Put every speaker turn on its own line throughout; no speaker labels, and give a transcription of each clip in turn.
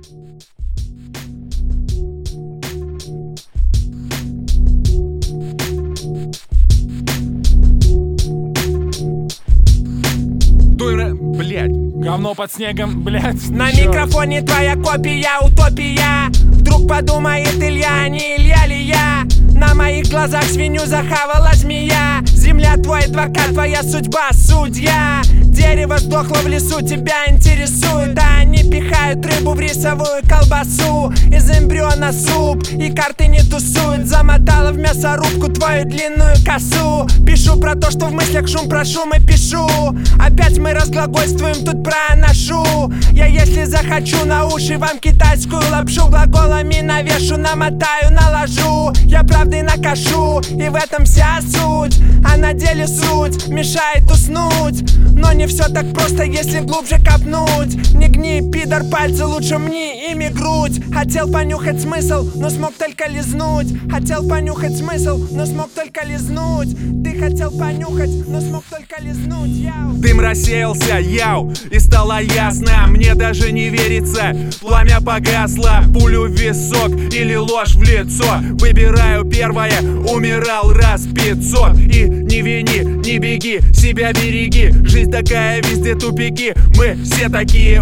Блять, говно под снегом, блять.
На микрофоне твоя копия, утопия. Вдруг подумает Илья, не Илья ли я? На моих глазах свинью захавала змея. Земля твой адвокат, твоя судьба судья. Дерево сдохло в лесу, тебя интересует. Да они пихают рыбу в рисовую колбасу. Из эмбриона суп, и карты не тусуют. Замотала в мясорубку твою длинную косу. Пишу про то, что в мыслях шум, про шум и пишу. Опять мы разглагольствуем, тут проношу. Я если захочу на уши вам китайскую лапшу глаголами навешу, намотаю, наложу. Я правдой накашу, и в этом вся суть. А на деле суть мешает уснуть. Но не все так просто, если глубже копнуть. Не гни, пидор, пальцы, лучше мне ими грудь. Хотел понюхать смысл, но смог только лизнуть. Хотел понюхать смысл, но смог только лизнуть. Ты хотел понюхать, но смог только лизнуть. Яу.
Дым рассеялся, яу, и стало ясно. Мне даже не верится, пламя погасло. Пулю в висок или ложь в лицо. Выбираю первое, умирал раз 500. И не вини, не беги, себя береги. Жизнь такая, везде тупики. Мы все такие,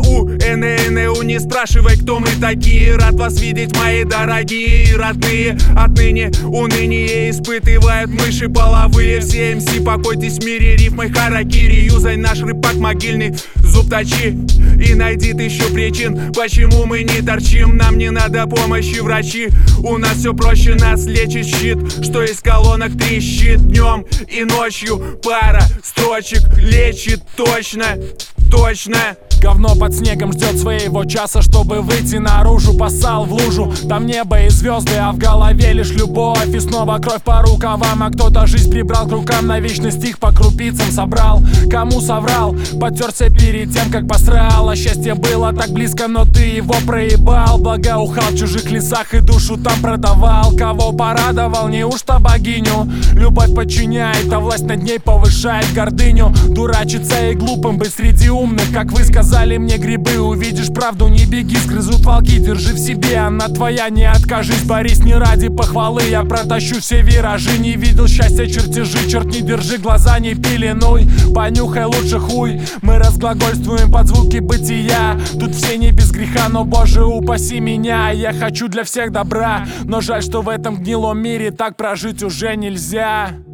ННУ. Не спрашивай, кто мы такие. Рад вас видеть, мои дорогие и родные. Отныне уныние испытывают мыши половые. Все МС, покойтесь в мире рифмой харакири. Юзай наш рыбак могильный, зуб точи. И найди тысячу причин, почему мы не торчим. Нам не надо помощи, врачи. У нас все проще, нас лечит щит, что из колонок трещит днем и ночью. Пара строчек лечит точно, точно.
Говно под снегом ждет своего часа, чтобы выйти наружу. Поссал в лужу, там небо и звезды, а в голове лишь любовь. И снова кровь по рукавам, а кто-то жизнь прибрал к рукам. На вечный стих по крупицам собрал. Кому соврал, потерся перед тем, как посрал. А счастье было так близко, но ты его проебал. Благоухал в чужих лесах и душу там продавал. Кого порадовал, неужто богиню? Любовь подчиняет, а власть над ней повышает гордыню. Дурачиться и глупым быть среди умных, как вы сказали мне грибы. Увидишь правду, не беги, сгрызут волки. Держи в себе, она твоя, не откажись. Борись не ради похвалы, я протащу все виражи. Не видел счастья чертежи, черт не держи, глаза не пеленуй. Понюхай лучше хуй, мы разглагольствуем под звуки бытия. Тут все не без греха, но боже упаси меня. Я хочу для всех добра, но жаль, что в этом гнилом мире так прожить уже нельзя.